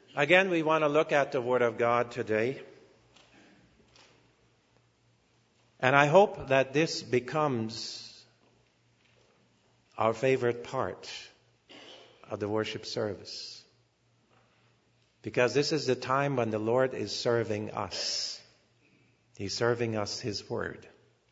Again, we want to look at the Word of God today. And I hope that this becomes our favorite part of the worship service. Because this is the time when the Lord is serving us. He's serving us His Word.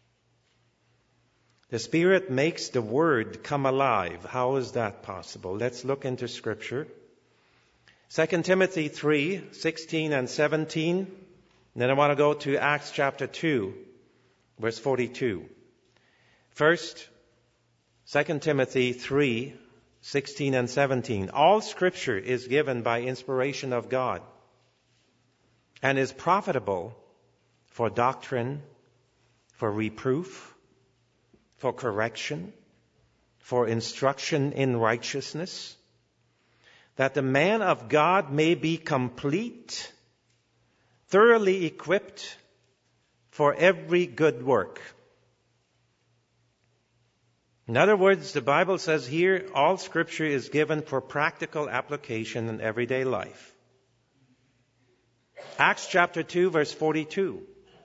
The Spirit makes the Word come alive. How is that possible? Let's look into Scripture. 2 Timothy 3:16 and 17. And then I want to go to Acts chapter 2, verse 42. First, 2 Timothy 3:16 and 17. All Scripture is given by inspiration of God and is profitable for doctrine, for reproof, for correction, for instruction in righteousness, that the man of God may be complete, thoroughly equipped for every good work. In other words, the Bible says here, all Scripture is given for practical application in everyday life. Acts chapter 2, verse 42.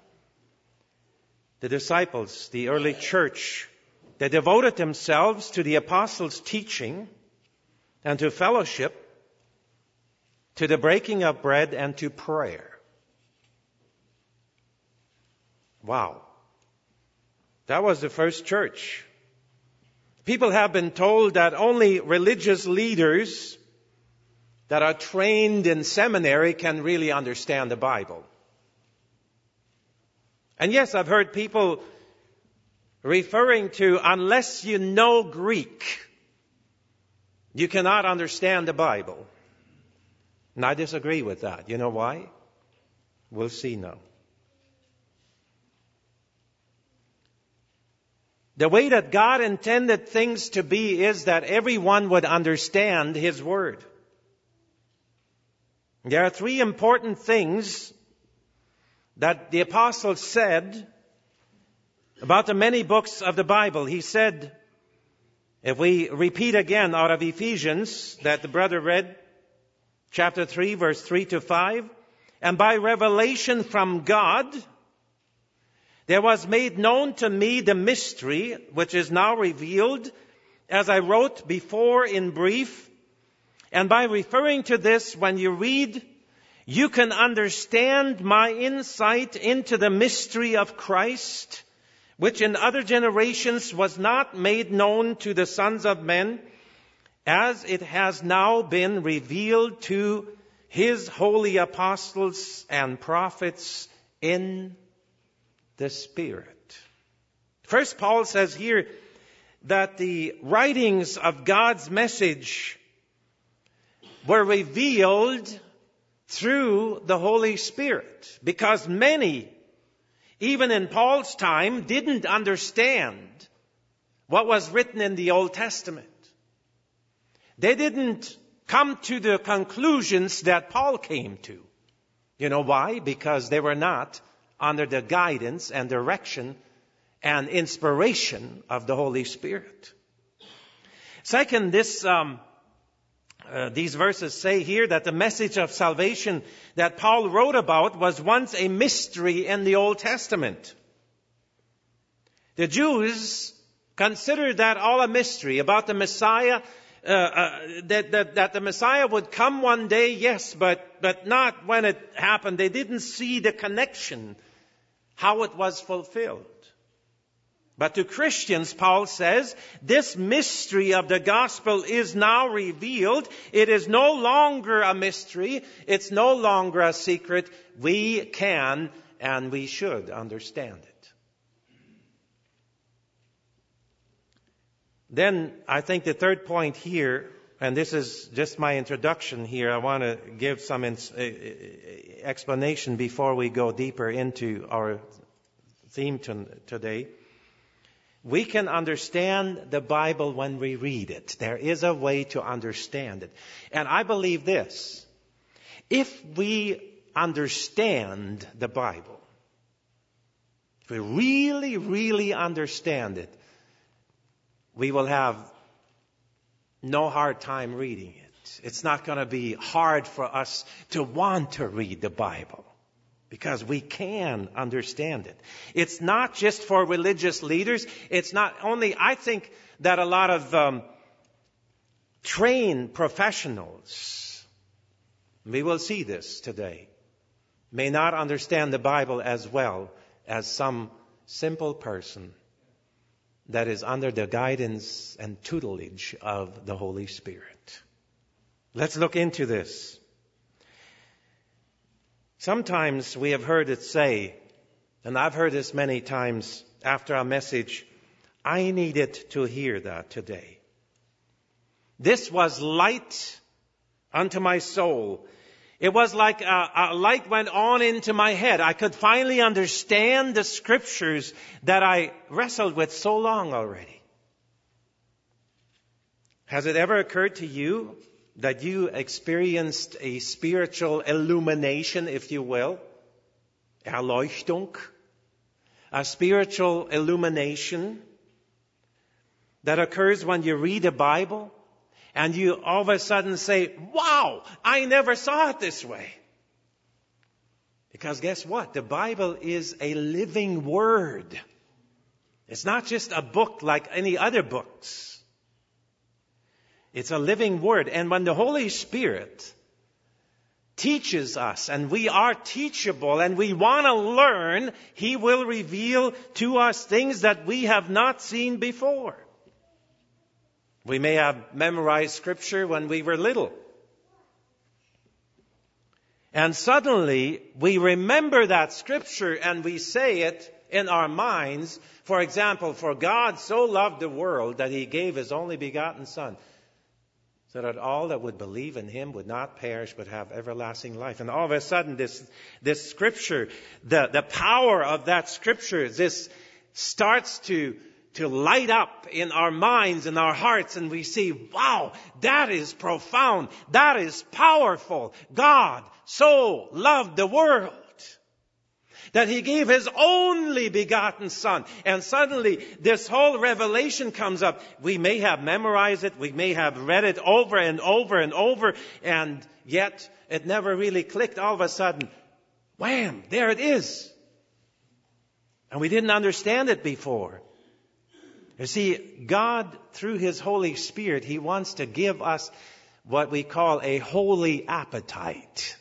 The disciples, the early church, they devoted themselves to the apostles' teaching and to fellowship, to the breaking of bread and to prayer. Wow. That was the first church. People have been told that only religious leaders that are trained in seminary can really understand the Bible. And yes, I've heard people referring to, unless you know Greek, you cannot understand the Bible. And I disagree with that. You know why? We'll see now. The way that God intended things to be is that everyone would understand His Word. There are three important things that the apostle said about the many books of the Bible. He said, if we repeat again out of Ephesians that the brother read, chapter 3, verse 3 to 5, and by revelation from God, there was made known to me the mystery which is now revealed, as I wrote before in brief. And by referring to this, when you read, you can understand my insight into the mystery of Christ, which in other generations was not made known to the sons of men, as it has now been revealed to His holy apostles and prophets in the Spirit. First, Paul says here that the writings of God's message were revealed through the Holy Spirit, because many, even in Paul's time, didn't understand what was written in the Old Testament. They didn't come to the conclusions that Paul came to. You know why? Because they were not under the guidance and direction and inspiration of the Holy Spirit. Second, these verses say here that the message of salvation that Paul wrote about was once a mystery in the Old Testament. The Jews considered that all a mystery about the Messiah, that the Messiah would come one day, yes, but not when it happened. They didn't see the connection, how it was fulfilled. But to Christians, Paul says, this mystery of the gospel is now revealed. It is no longer a mystery. It's no longer a secret. We can and we should understand it. Then I think the third point here, and this is just my introduction here, I want to give some explanation before we go deeper into our theme today. We can understand the Bible when we read it. There is a way to understand it. And I believe this. If we understand the Bible, if we really, really understand it, we will have no hard time reading it. It's not going to be hard for us to want to read the Bible because we can understand it. It's not just for religious leaders. It's not only, I think that a lot of trained professionals, we will see this today, may not understand the Bible as well as some simple person that is under the guidance and tutelage of the Holy Spirit. Let's look into this. Sometimes we have heard it say, and I've heard this many times after a message, I needed to hear that today. This was light unto my soul. It was like a light went on into my head. I could finally understand the scriptures that I wrestled with so long already. Has it ever occurred to you that you experienced a spiritual illumination, if you will? Erleuchtung. A spiritual illumination that occurs when you read the Bible. And you all of a sudden say, wow, I never saw it this way. Because guess what? The Bible is a living word. It's not just a book like any other books. It's a living word. And when the Holy Spirit teaches us, and we are teachable, and we want to learn, He will reveal to us things that we have not seen before. We may have memorized Scripture when we were little. And suddenly we remember that Scripture and we say it in our minds. For example, for God so loved the world that He gave His only begotten Son, so that all that would believe in Him would not perish but have everlasting life. And all of a sudden this Scripture, the power of that Scripture, this starts to light up in our minds and our hearts, and we see, wow, that is profound. That is powerful. God so loved the world that He gave His only begotten Son. And suddenly this whole revelation comes up. We may have memorized it. We may have read it over and over and over, and yet it never really clicked. All of a sudden, wham, there it is. And we didn't understand it before. You see, God, through His Holy Spirit, He wants to give us what we call a holy appetite.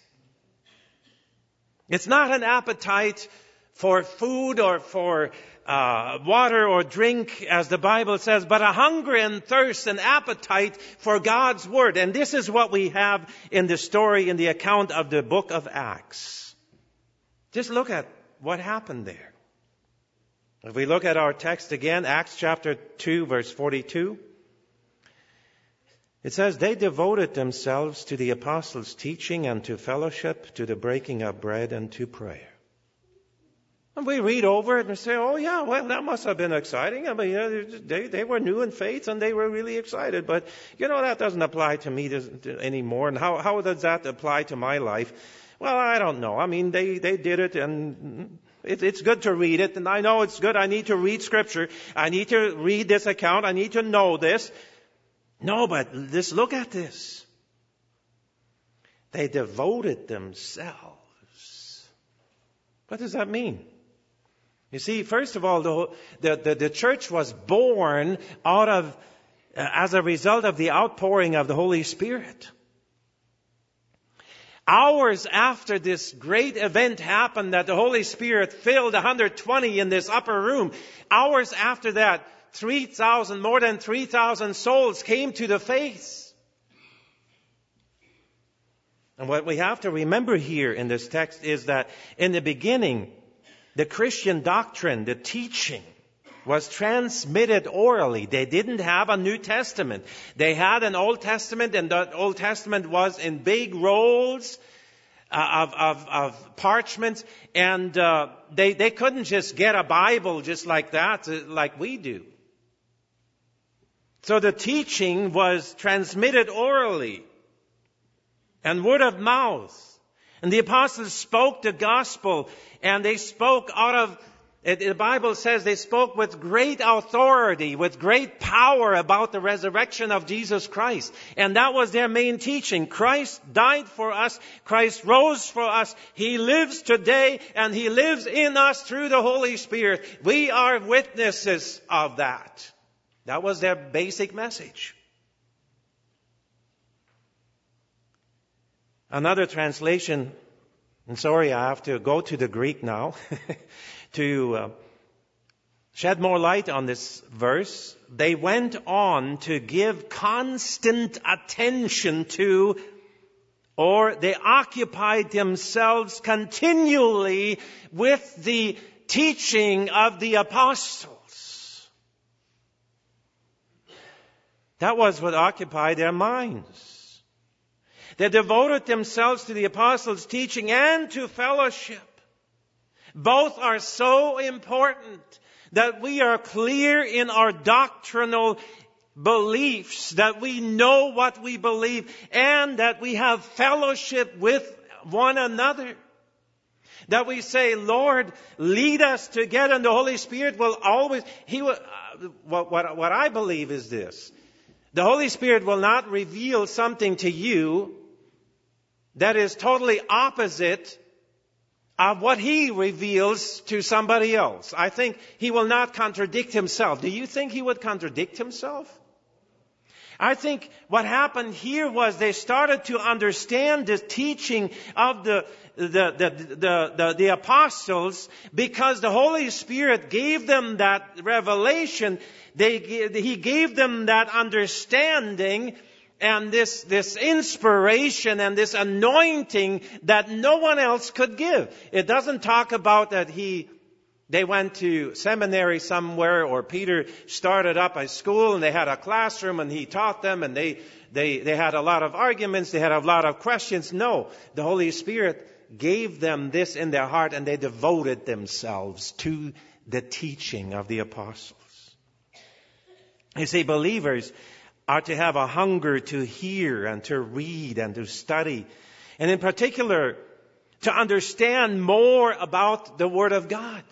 It's not an appetite for food or for water or drink, as the Bible says, but a hunger and thirst and appetite for God's Word. And this is what we have in the story, in the account of the book of Acts. Just look at what happened there. If we look at our text again, Acts chapter 2, verse 42, it says, they devoted themselves to the apostles' teaching and to fellowship, to the breaking of bread and to prayer. And we read over it and say, oh yeah, well, that must have been exciting. I mean, they were new in faith and they were really excited. But, that doesn't apply to me anymore. And how does that apply to my life? Well, I don't know. I mean, they did it, and it's good to read it. And I know it's good. I need to read Scripture. I need to read this account. I need to know this. No, but just look at this. They devoted themselves. What does that mean? You see, first of all, the church was born out of, as a result of the outpouring of the Holy Spirit. Hours after this great event happened, that the Holy Spirit filled 120 in this upper room, hours after that, more than 3,000 souls came to the faith. And what we have to remember here in this text is that in the beginning, the Christian doctrine, the teaching, was transmitted orally. They didn't have a New Testament. They had an Old Testament, and the Old Testament was in big rolls of parchments, and they couldn't just get a Bible just like that, like we do. So the teaching was transmitted orally and word of mouth. And the apostles spoke the gospel, and they spoke out of The Bible says they spoke with great authority, with great power about the resurrection of Jesus Christ. And that was their main teaching. Christ died for us. Christ rose for us. He lives today, and He lives in us through the Holy Spirit. We are witnesses of that. That was their basic message. Another translation, and sorry, I have to go to the Greek now, to shed more light on this verse. They went on to give constant attention to, or they occupied themselves continually with the teaching of the apostles. That was what occupied their minds. They devoted themselves to the apostles' teaching and to fellowship. Both are so important that we are clear in our doctrinal beliefs, that we know what we believe, and that we have fellowship with one another. That we say, Lord, lead us together, and the Holy Spirit will always, what I believe is this. The Holy Spirit will not reveal something to you that is totally opposite of what He reveals to somebody else. I think He will not contradict Himself. Do you think He would contradict Himself? I think what happened here was they started to understand the teaching of the apostles because the Holy Spirit gave them that revelation. He gave them that understanding and this inspiration and this anointing that no one else could give. It doesn't talk about that they went to seminary somewhere, or Peter started up a school and they had a classroom and he taught them, and they had a lot of arguments, they had a lot of questions. No, the Holy Spirit gave them this in their heart, and they devoted themselves to the teaching of the apostles. You see, believers are to have a hunger to hear and to read and to study, and in particular to understand more about the Word of God.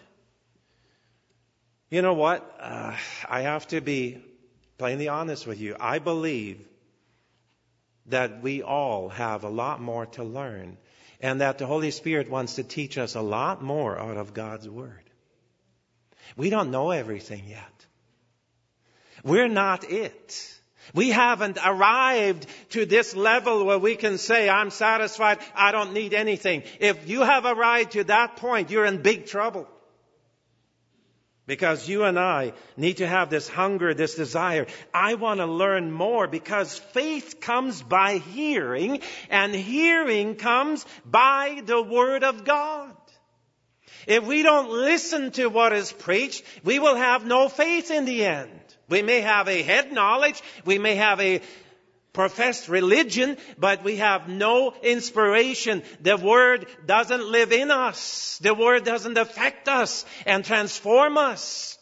You know what? I have to be plainly honest with you. I believe that we all have a lot more to learn, and that the Holy Spirit wants to teach us a lot more out of God's Word. We don't know everything yet. We're not it. We haven't arrived to this level where we can say, I'm satisfied, I don't need anything. If you have arrived to that point, you're in big trouble. Because you and I need to have this hunger, this desire. I want to learn more, because faith comes by hearing, and hearing comes by the Word of God. If we don't listen to what is preached, we will have no faith in the end. We may have a head knowledge, we may have a professed religion, but we have no inspiration. The Word doesn't live in us. The Word doesn't affect us and transform us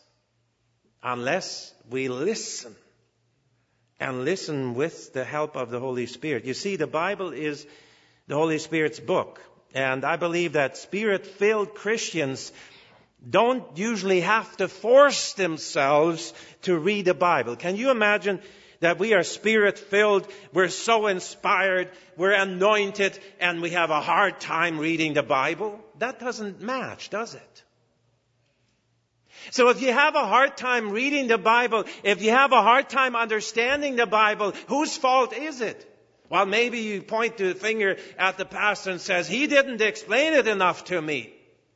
unless we listen, and listen with the help of the Holy Spirit. You see, the Bible is the Holy Spirit's book, and I believe that Spirit-filled Christians don't usually have to force themselves to read the Bible. Can you imagine that we are Spirit-filled, we're so inspired, we're anointed, and we have a hard time reading the Bible? That doesn't match, does it? So if you have a hard time reading the Bible, if you have a hard time understanding the Bible, whose fault is it? Well, maybe you point the finger at the pastor and says, he didn't explain it enough to me.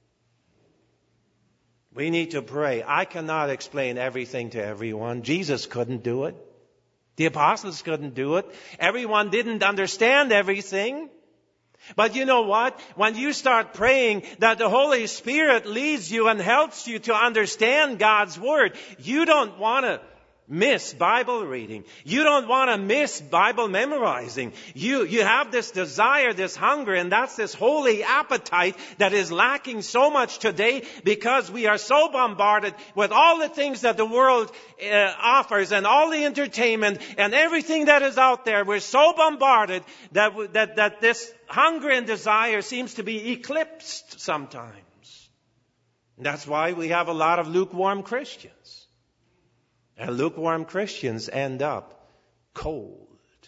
We need to pray. I cannot explain everything to everyone. Jesus couldn't do it. The apostles couldn't do it. Everyone didn't understand everything. But you know what? When you start praying that the Holy Spirit leads you and helps you to understand God's Word, you don't want to miss Bible reading. You don't want to miss Bible memorizing. You have this desire, this hunger, and that's this holy appetite that is lacking so much today, because we are so bombarded with all the things that the world offers, and all the entertainment and everything that is out there. We're so bombarded that this hunger and desire seems to be eclipsed sometimes. That's why we have a lot of lukewarm Christians. And lukewarm Christians end up cold.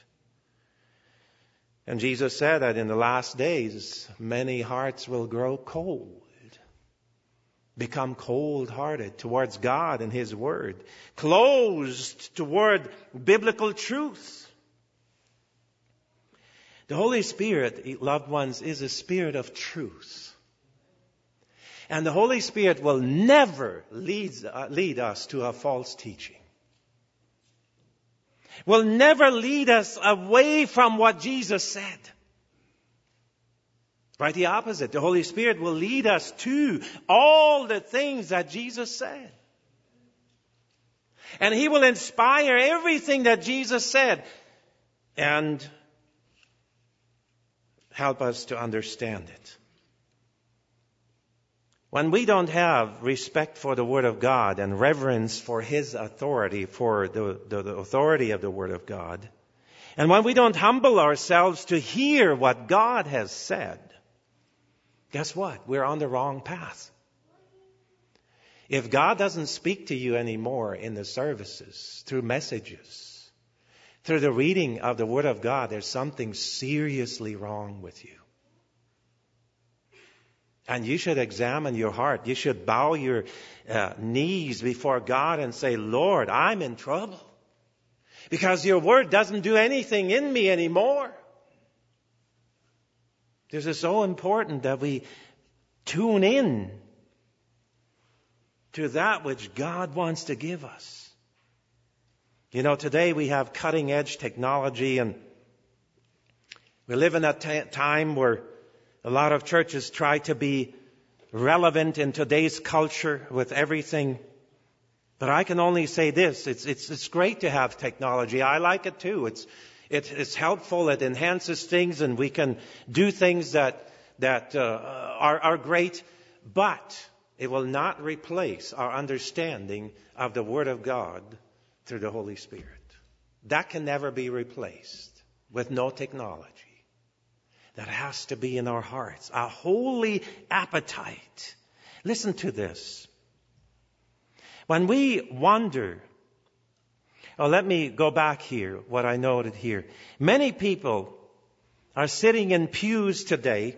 And Jesus said that in the last days, many hearts will grow cold. Become cold-hearted towards God and His Word. Closed toward biblical truth. The Holy Spirit, loved ones, is a spirit of truth. And the Holy Spirit will never lead us to a false teaching. Will never lead us away from what Jesus said. Right, the opposite. The Holy Spirit will lead us to all the things that Jesus said. And He will inspire everything that Jesus said and help us to understand it. When we don't have respect for the Word of God and reverence for His authority, for the authority of the Word of God, and when we don't humble ourselves to hear what God has said, guess what? We're on the wrong path. If God doesn't speak to you anymore in the services, through messages, through the reading of the Word of God, there's something seriously wrong with you. And you should examine your heart. You should bow your knees before God and say, Lord, I'm in trouble. Because your Word doesn't do anything in me anymore. This is so important that we tune in to that which God wants to give us. You know, today we have cutting edge technology, and we live in a time where a lot of churches try to be relevant in today's culture with everything. But I can only say this, it's great to have technology. I like it too. It's helpful, it enhances things, and we can do things that are great, but it will not replace our understanding of the Word of God through the Holy Spirit. That can never be replaced with no technology. That has to be in our hearts, a holy appetite. Listen to this. When we wonder, let me go back here, what I noted here. Many people are sitting in pews today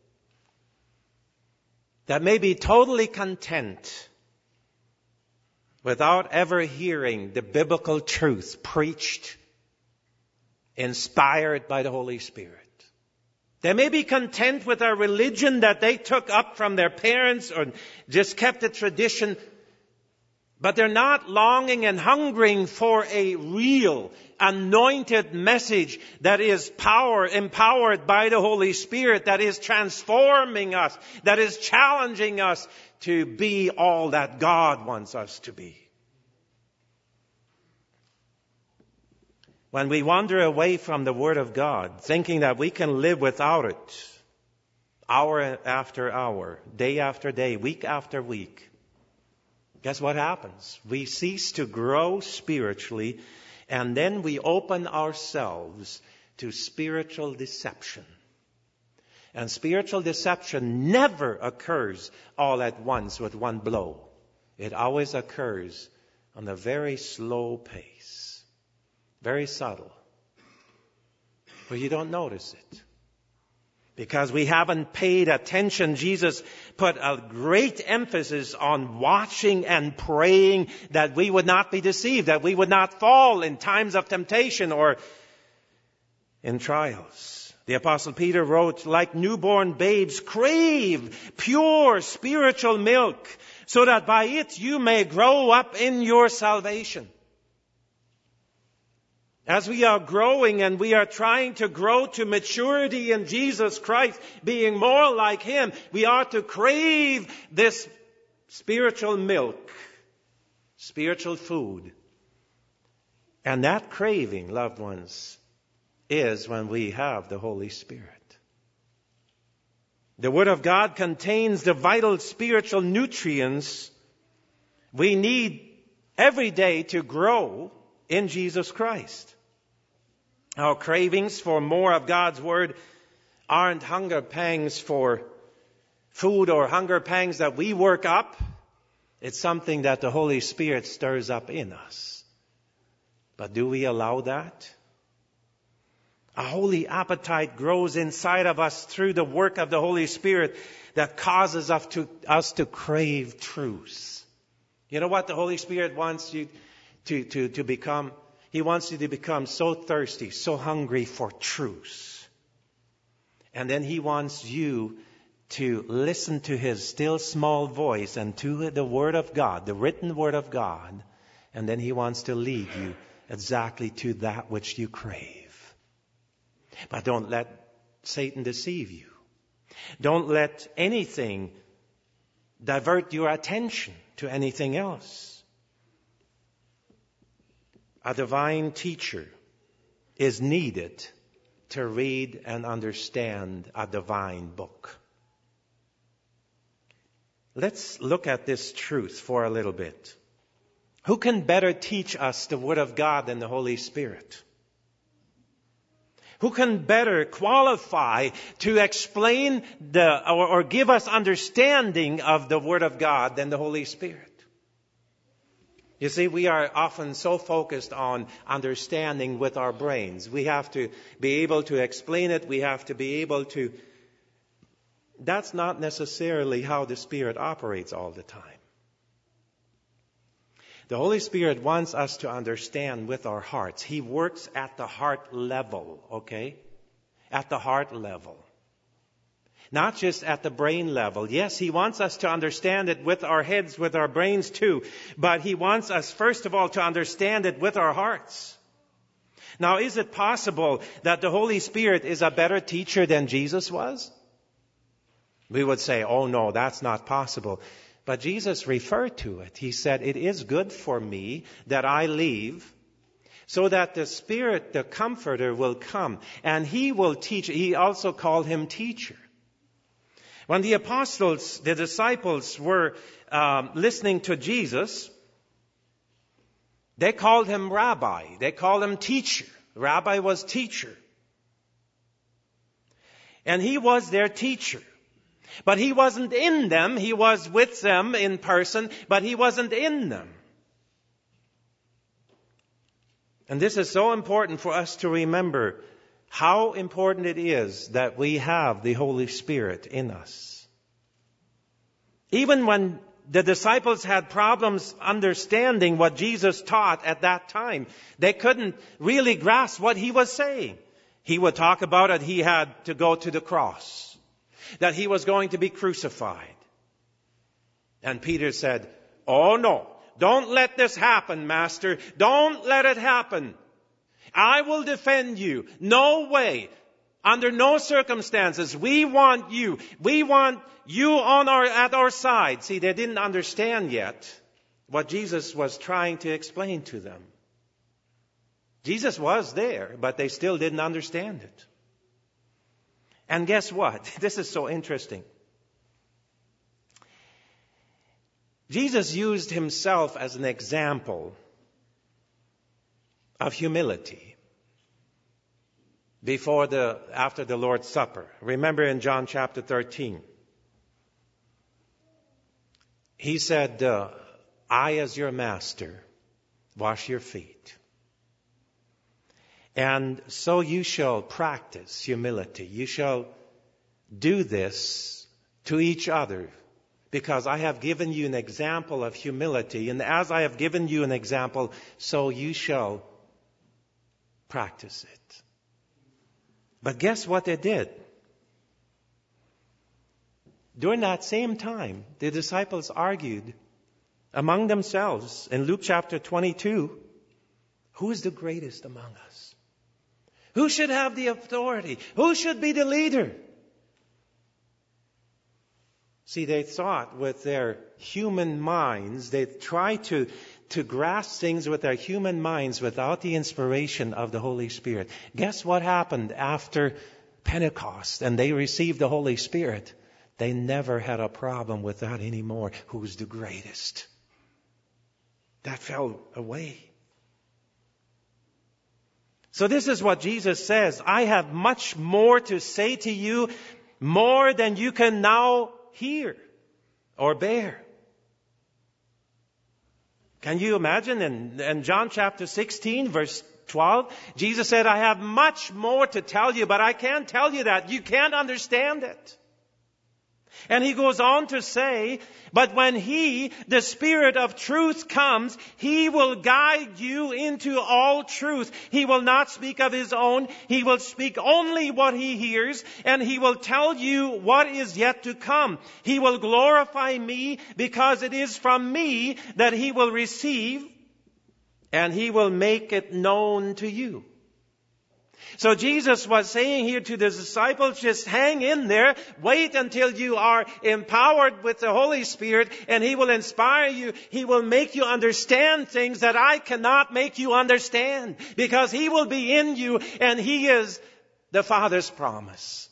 that may be totally content without ever hearing the biblical truth preached, inspired by the Holy Spirit. They may be content with a religion that they took up from their parents or just kept a tradition, but they're not longing and hungering for a real anointed message that is empowered by the Holy Spirit, that is transforming us, that is challenging us to be all that God wants us to be. When we wander away from the Word of God, thinking that we can live without it, hour after hour, day after day, week after week, guess what happens? We cease to grow spiritually, and then we open ourselves to spiritual deception. And spiritual deception never occurs all at once with one blow. It always occurs on a very slow pace. Very subtle. But you don't notice it. Because we haven't paid attention. Jesus put a great emphasis on watching and praying that we would not be deceived, that we would not fall in times of temptation or in trials. The Apostle Peter wrote, like newborn babes, crave pure spiritual milk, so that by it you may grow up in your salvation. As we are growing and we are trying to grow to maturity in Jesus Christ, being more like Him, we are to crave this spiritual milk, spiritual food. And that craving, loved ones, is when we have the Holy Spirit. The Word of God contains the vital spiritual nutrients we need every day to grow in Jesus Christ. Our cravings for more of God's Word aren't hunger pangs for food or hunger pangs that we work up. It's something that the Holy Spirit stirs up in us. But do we allow that? A holy appetite grows inside of us through the work of the Holy Spirit that causes us to crave truth. You know what the Holy Spirit wants you to become? He wants you to become so thirsty, so hungry for truth. And then He wants you to listen to His still small voice and to the Word of God, the written Word of God. And then He wants to lead you exactly to that which you crave. But don't let Satan deceive you. Don't let anything divert your attention to anything else. A divine teacher is needed to read and understand a divine book. Let's look at this truth for a little bit. Who can better teach us the Word of God than the Holy Spirit? Who can better qualify to explain or give us understanding of the Word of God than the Holy Spirit? You see, we are often so focused on understanding with our brains. We have to be able to explain it. We have to be able to... That's not necessarily how the Spirit operates all the time. The Holy Spirit wants us to understand with our hearts. He works at the heart level, okay? At the heart level. Not just at the brain level. Yes, He wants us to understand it with our heads, with our brains too. But He wants us, first of all, to understand it with our hearts. Now, is it possible that the Holy Spirit is a better teacher than Jesus was? We would say, oh no, that's not possible. But Jesus referred to it. He said, it is good for me that I leave so that the Spirit, the Comforter, will come and He will teach. He also called Him teacher. When the apostles, the disciples were listening to Jesus, they called Him rabbi. They called Him teacher. Rabbi was teacher. And He was their teacher. But He wasn't in them. He was with them in person, but He wasn't in them. And this is so important for us to remember how important it is that we have the Holy Spirit in us. Even when the disciples had problems understanding what Jesus taught at that time, they couldn't really grasp what He was saying. He would talk about it. He had to go to the cross. That He was going to be crucified. And Peter said, oh no, don't let this happen, Master. Don't let it happen. I will defend you. No way. Under no circumstances. We want you. We want you at our side. See, they didn't understand yet what Jesus was trying to explain to them. Jesus was there, but they still didn't understand it. And guess what? This is so interesting. Jesus used Himself as an example of humility after the Lord's Supper. Remember in John chapter 13. He said, I as your master wash your feet. And so you shall practice humility. You shall do this to each other, because I have given you an example of humility. And as I have given you an example, so you shall practice it. But guess what they did? During that same time, the disciples argued among themselves in Luke chapter 22, who is the greatest among us? Who should have the authority? Who should be the leader? See, they thought with their human minds, they tried to grasp things with their human minds without the inspiration of the Holy Spirit. Guess what happened after Pentecost and they received the Holy Spirit? They never had a problem with that anymore. Who's the greatest? That fell away. So this is what Jesus says. I have much more to say to you, more than you can now hear or bear. Can you imagine in John chapter 16, verse 12, Jesus said, I have much more to tell you, but I can't tell you that. You can't understand it. And he goes on to say, but when he, the Spirit of truth, comes, he will guide you into all truth. He will not speak of his own. He will speak only what he hears, and he will tell you what is yet to come. He will glorify me, because it is from me that he will receive, and he will make it known to you. So Jesus was saying here to the disciples, just hang in there, wait until you are empowered with the Holy Spirit, and he will inspire you. He will make you understand things that I cannot make you understand, because he will be in you, and he is the Father's promise.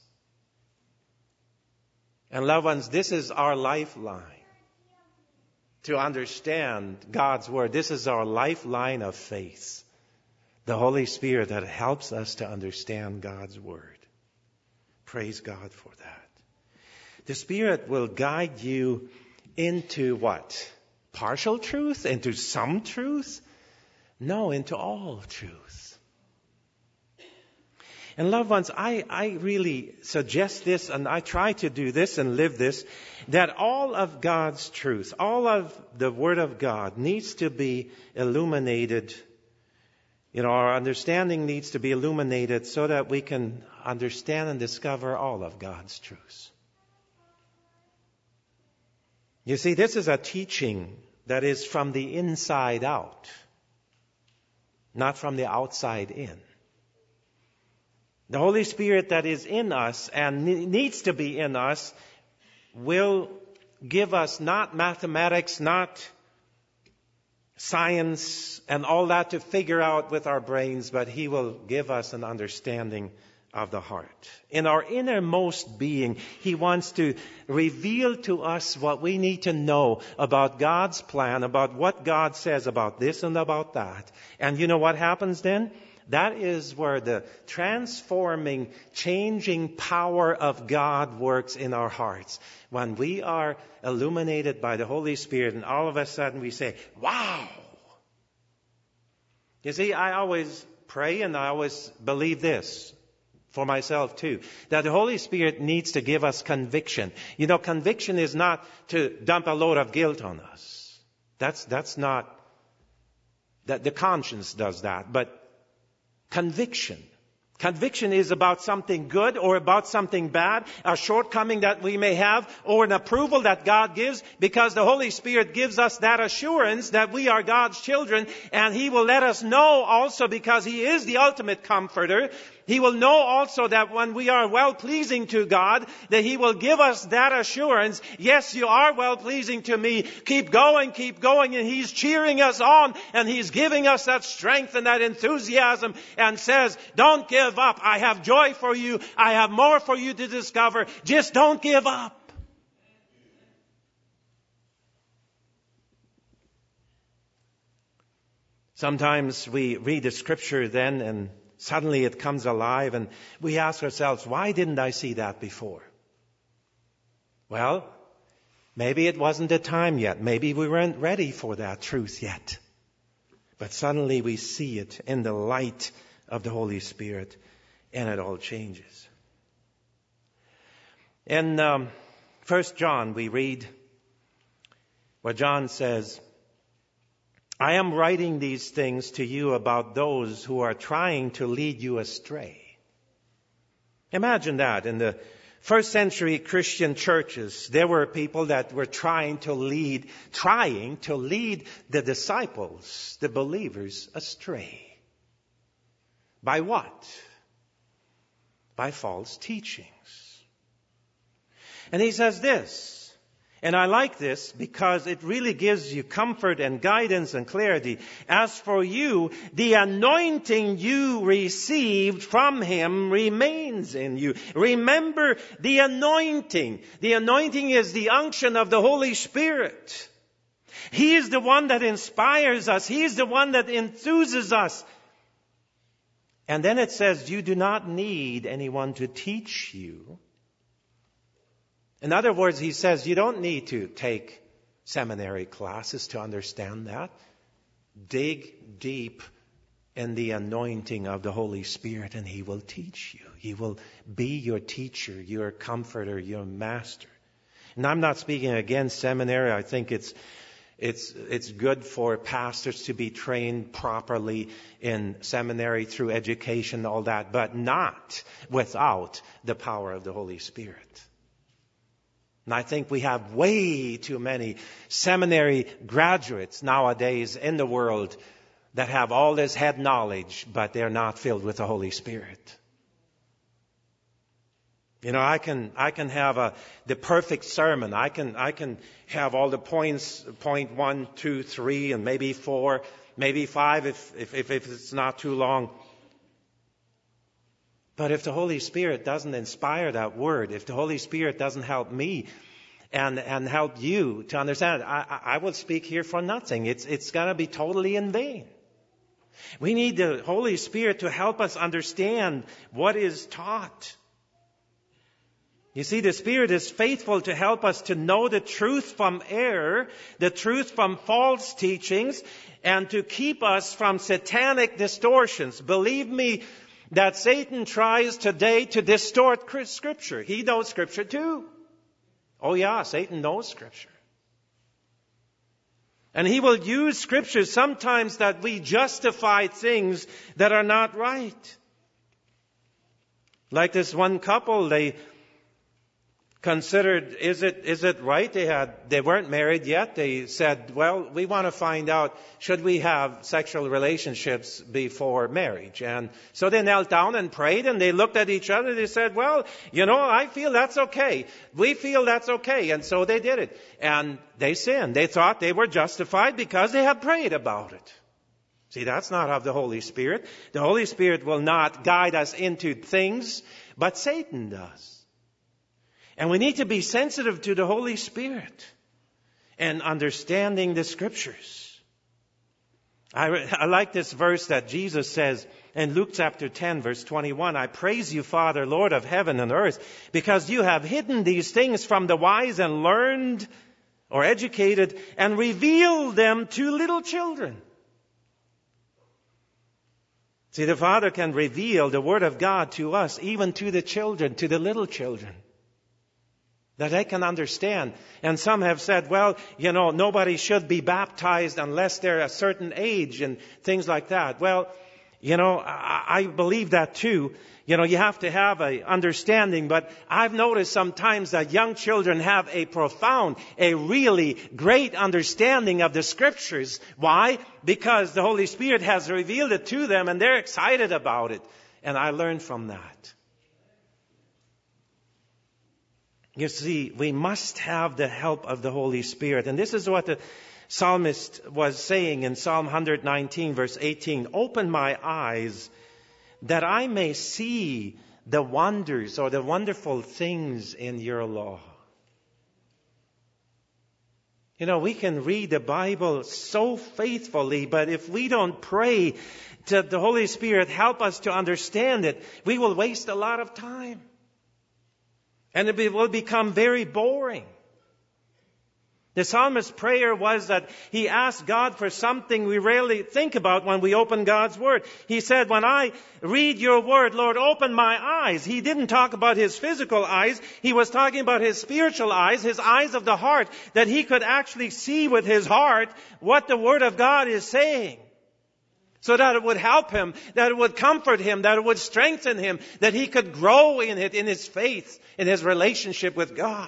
And loved ones, this is our lifeline to understand God's Word. This is our lifeline of faith. The Holy Spirit that helps us to understand God's Word. Praise God for that. The Spirit will guide you into what? Partial truth? Into some truth? No, into all truth. And loved ones, I really suggest this, and I try to do this and live this, that all of God's truth, all of the Word of God needs to be illuminated. Our understanding needs to be illuminated so that we can understand and discover all of God's truths. You see, this is a teaching that is from the inside out, not from the outside in. The Holy Spirit that is in us and needs to be in us will give us not mathematics, not science and all that to figure out with our brains, but he will give us an understanding of the heart. In our innermost being, he wants to reveal to us what we need to know about God's plan, about what God says about this and about that. And you know what happens then? That is where the transforming, changing power of God works in our hearts. When we are illuminated by the Holy Spirit and all of a sudden we say, wow! You see, I always pray and I always believe this for myself too, that the Holy Spirit needs to give us conviction. Conviction is not to dump a load of guilt on us. That's not, that the conscience does that, but conviction. Conviction is about something good or about something bad, a shortcoming that we may have, or an approval that God gives, because the Holy Spirit gives us that assurance that we are God's children, and he will let us know also, because he is the ultimate comforter. He will know also that when we are well-pleasing to God, that he will give us that assurance. Yes, you are well-pleasing to me. Keep going. And he's cheering us on, and he's giving us that strength and that enthusiasm, and says, don't give up. I have joy for you. I have more for you to discover. Just don't give up. Sometimes we read the scripture then, and suddenly it comes alive, and we ask ourselves, why didn't I see that before? Well, maybe it wasn't the time yet. Maybe we weren't ready for that truth yet. But suddenly we see it in the light of the Holy Spirit, and it all changes. In 1 John, we read where John says, I am writing these things to you about those who are trying to lead you astray. Imagine that. In the first century Christian churches, there were people that were trying to lead the disciples, the believers, astray. By what? By false teachings. And he says this, and I like this because it really gives you comfort and guidance and clarity. As for you, the anointing you received from him remains in you. Remember the anointing. The anointing is the unction of the Holy Spirit. He is the one that inspires us. He is the one that enthuses us. And then it says, you do not need anyone to teach you. In other words, he says you don't need to take seminary classes to understand that. Dig deep in the anointing of the Holy Spirit and He will teach you. He will be your teacher, your comforter, your master. And I'm not speaking against seminary. I think it's good for pastors to be trained properly in seminary through education, all that, but not without the power of the Holy Spirit. And I think we have way too many seminary graduates nowadays in the world that have all this head knowledge, but they're not filled with the Holy Spirit. You know, I can have the perfect sermon. I can have all the points, point 1, 2, 3, and maybe 4, maybe 5 if it's not too long. But if the Holy Spirit doesn't inspire that word, if the Holy Spirit doesn't help me and help you to understand, I will speak here for nothing. It's going to be totally in vain. We need the Holy Spirit to help us understand what is taught. You see, the Spirit is faithful to help us to know the truth from error, the truth from false teachings, and to keep us from satanic distortions. Believe me, that Satan tries today to distort Scripture. He knows Scripture too. Oh yeah, Satan knows Scripture. And he will use Scripture sometimes that we justify things that are not right. Like this one couple, they considered, is it right? They weren't married yet. They said, well, we want to find out, should we have sexual relationships before marriage? And so they knelt down and prayed, and they looked at each other. They said, well, you know, I feel that's okay. We feel that's okay. And so they did it. And they sinned. They thought they were justified because they had prayed about it. See, that's not of the Holy Spirit. The Holy Spirit will not guide us into things, but Satan does. And we need to be sensitive to the Holy Spirit and understanding the Scriptures. I like this verse that Jesus says in Luke chapter 10, verse 21. I praise you, Father, Lord of heaven and earth, because you have hidden these things from the wise and learned or educated and revealed them to little children. See, the Father can reveal the Word of God to us, even to the children, to the little children, that they can understand. And some have said, well, you know, nobody should be baptized unless they're a certain age and things like that. Well, you know, I believe that too. You know, you have to have an understanding. But I've noticed sometimes that young children have a profound, a really great understanding of the Scriptures. Why? Because the Holy Spirit has revealed it to them and they're excited about it. And I learned from that. You see, we must have the help of the Holy Spirit. And this is what the psalmist was saying in Psalm 119, verse 18. Open my eyes that I may see the wonders or the wonderful things in your law. You know, we can read the Bible so faithfully, but if we don't pray to the Holy Spirit help us to understand it, we will waste a lot of time. And it will become very boring. The psalmist's prayer was that he asked God for something we rarely think about when we open God's Word. He said, when I read your Word, Lord, open my eyes. He didn't talk about his physical eyes. He was talking about his spiritual eyes, his eyes of the heart, that he could actually see with his heart what the Word of God is saying. So that it would help him, that it would comfort him, that it would strengthen him, that he could grow in it, in his faith, in his relationship with God.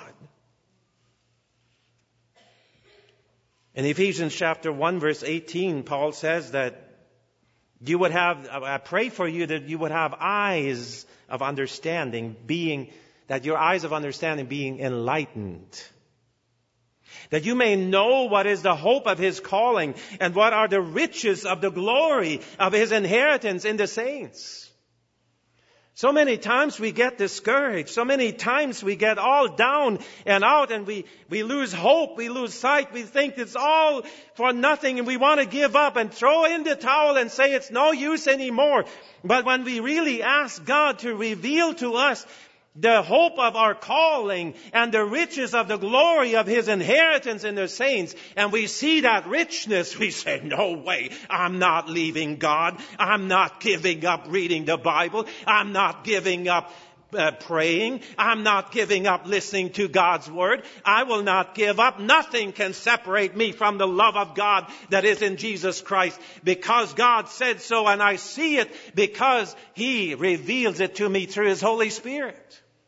In Ephesians chapter 1, verse 18, Paul says that you would have, I pray for you that you would have eyes of understanding that your eyes of understanding being enlightened. That you may know what is the hope of His calling and what are the riches of the glory of His inheritance in the saints. So many times we get discouraged. So many times we get all down and out and we lose hope. We lose sight. We think it's all for nothing and we want to give up and throw in the towel and say it's no use anymore. But when we really ask God to reveal to us the hope of our calling and the riches of the glory of His inheritance in the saints, and we see that richness, we say, no way, I'm not leaving God. I'm not giving up reading the Bible. I'm not giving up praying. I'm not giving up listening to God's Word. I will not give up. Nothing can separate me from the love of God that is in Jesus Christ, because God said so, and I see it because He reveals it to me through His Holy Spirit.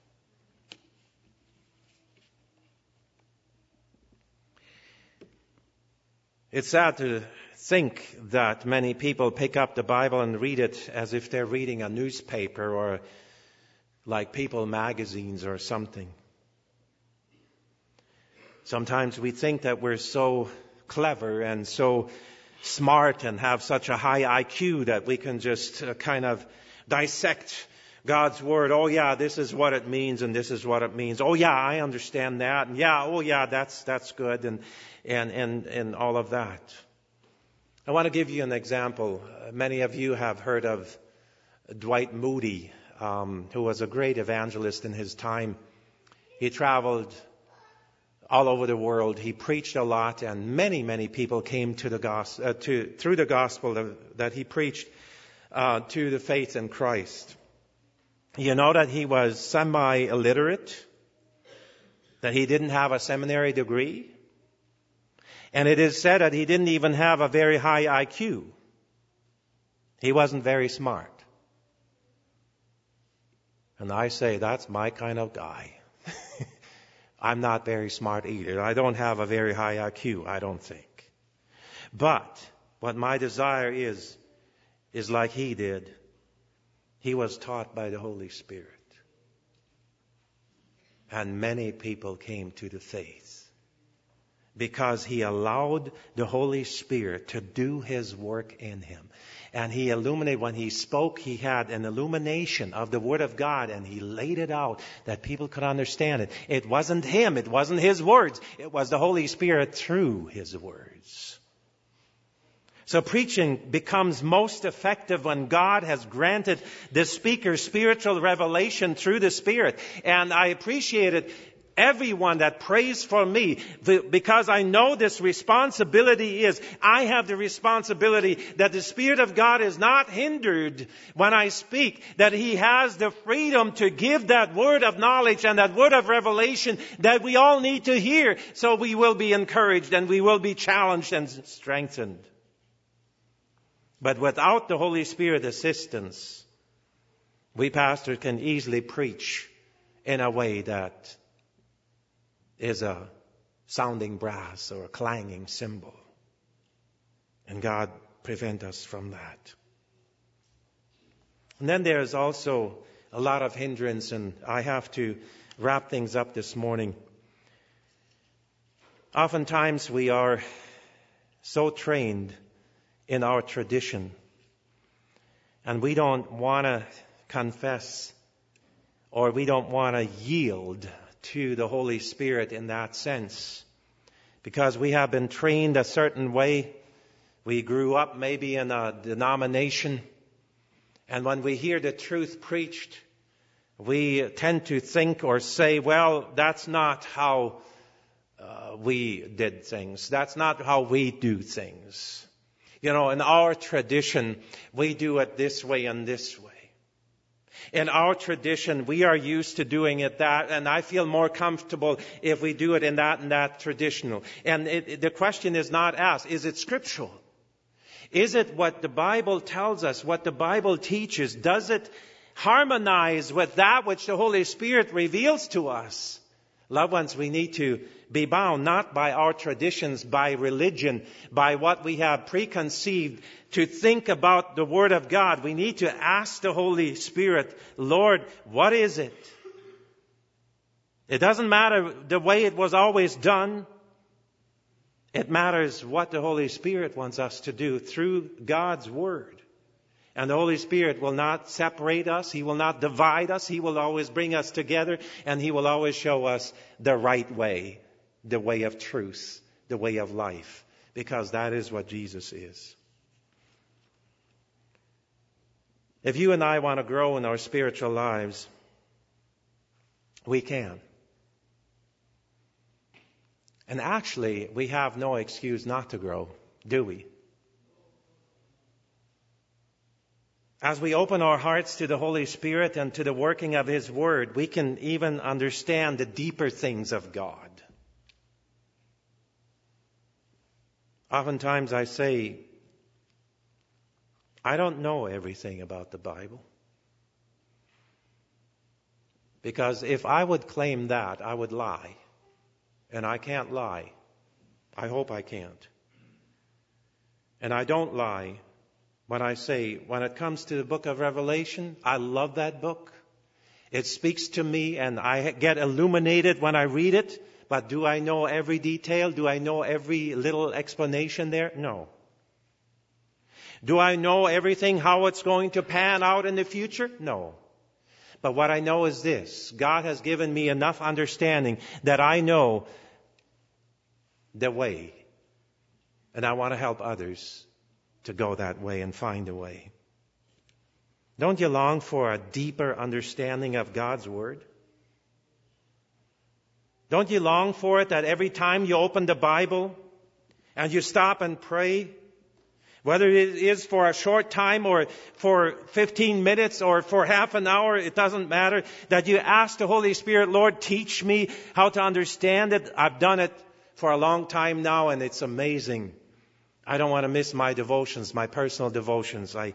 It's sad to think that many people pick up the Bible and read it as if they're reading a newspaper or like People magazines or something. Sometimes we think that we're so clever and so smart and have such a high IQ that we can just kind of dissect God's Word. Oh yeah, this is what it means and this is what it means. Oh yeah, I understand that. And yeah, oh yeah, that's good and all of that. I want to give you an example. Many of you have heard of Dwight Moody, who was a great evangelist in his time. He traveled all over the world. He preached a lot, and many people came to the gospel through the gospel that he preached to the faith in Christ. You know that he was semi-illiterate, that he didn't have a seminary degree, and it is said that he didn't even have a very high IQ. He wasn't very smart. And I say, that's my kind of guy. I'm not very smart either. I don't have a very high IQ, I don't think. But what my desire is like he did. He was taught by the Holy Spirit. And many people came to the faith because he allowed the Holy Spirit to do His work in him. And he illuminated, when he spoke, he had an illumination of the Word of God, and he laid it out that people could understand it. It wasn't him, it wasn't his words, it was the Holy Spirit through His words. So preaching becomes most effective when God has granted the speaker spiritual revelation through the Spirit. And I appreciate it. Everyone that prays for me, because I know this responsibility is, I have the responsibility that the Spirit of God is not hindered when I speak, that He has the freedom to give that word of knowledge and that word of revelation that we all need to hear, so we will be encouraged and we will be challenged and strengthened. But without the Holy Spirit assistance, we pastors can easily preach in a way that is a sounding brass or a clanging cymbal. And God prevent us from that. And then there's also a lot of hindrance, and I have to wrap things up this morning. Oftentimes we are so trained in our tradition, and we don't want to confess, or we don't want to yield to the Holy Spirit in that sense, because we have been trained a certain way. We grew up maybe in a denomination, and when we hear the truth preached, we tend to think or say, well, that's not how we did things. That's not how we do things. You know, in our tradition, we do it this way and this way. In our tradition, we are used to doing it that, and I feel more comfortable if we do it in that and that traditional. And the question is not asked, is it scriptural? Is it what the Bible tells us, what the Bible teaches? Does it harmonize with that which the Holy Spirit reveals to us? Loved ones, we need to be bound not by our traditions, by religion, by what we have preconceived to think about the Word of God. We need to ask the Holy Spirit, Lord, what is it? It doesn't matter the way it was always done. It matters what the Holy Spirit wants us to do through God's Word. And the Holy Spirit will not separate us. He will not divide us. He will always bring us together, and He will always show us the right way, the way of truth, the way of life, because that is what Jesus is. If you and I want to grow in our spiritual lives, We can. And actually, we have no excuse not to grow, do we? As we open our hearts to the Holy Spirit and to the working of His Word, we can even understand the deeper things of God. Oftentimes I say, I don't know everything about the Bible. Because if I would claim that, I would lie. And I can't lie. I hope I can't. And I don't lie when I say, when it comes to the book of Revelation, I love that book. It speaks to me and I get illuminated when I read it. But do I know every detail? Do I know every little explanation there? No. Do I know everything, how it's going to pan out in the future? No. But what I know is this. God has given me enough understanding that I know the way. And I want to help others to go that way and find a way. Don't you long for a deeper understanding of God's Word? Don't you long for it that every time you open the Bible and you stop and pray, whether it is for a short time or for 15 minutes or for half an hour, it doesn't matter, that you ask the Holy Spirit, Lord, teach me how to understand it. I've done it for a long time now and it's amazing. I don't want to miss my devotions, my personal devotions. I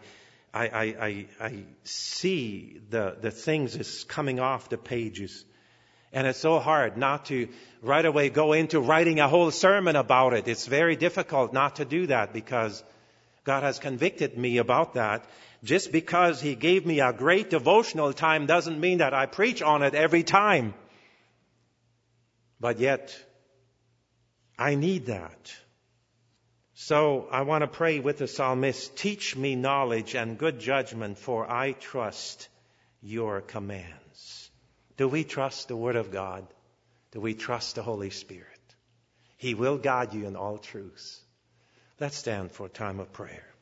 see the things that's coming off the pages. And it's so hard not to right away go into writing a whole sermon about it. It's very difficult not to do that because God has convicted me about that. Just because He gave me a great devotional time doesn't mean that I preach on it every time. But yet, I need that. So I want to pray with the psalmist, teach me knowledge and good judgment, for I trust your commands. Do we trust the Word of God? Do we trust the Holy Spirit? He will guide you in all truth. Let's stand for a time of prayer.